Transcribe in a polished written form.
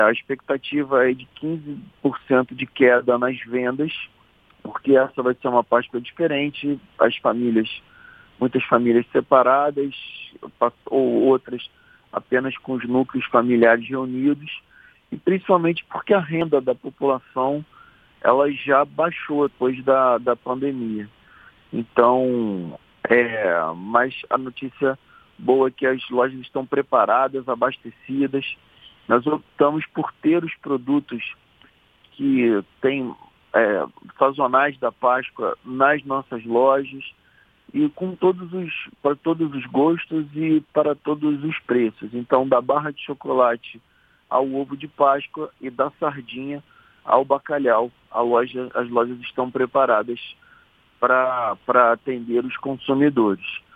A expectativa é de 15% de queda nas vendas, porque essa vai ser uma Páscoa diferente. Muitas famílias separadas, ou outras apenas com os núcleos familiares reunidos, e principalmente porque a renda da população ela já baixou depois da pandemia. Então, mas a notícia boa é que as lojas estão preparadas, abastecidas. Nós optamos por ter os produtos que têm sazonais da Páscoa nas nossas lojas e para todos os gostos e para todos os preços. Então, da barra de chocolate ao ovo de Páscoa e da sardinha ao bacalhau, as lojas estão preparadas para atender os consumidores.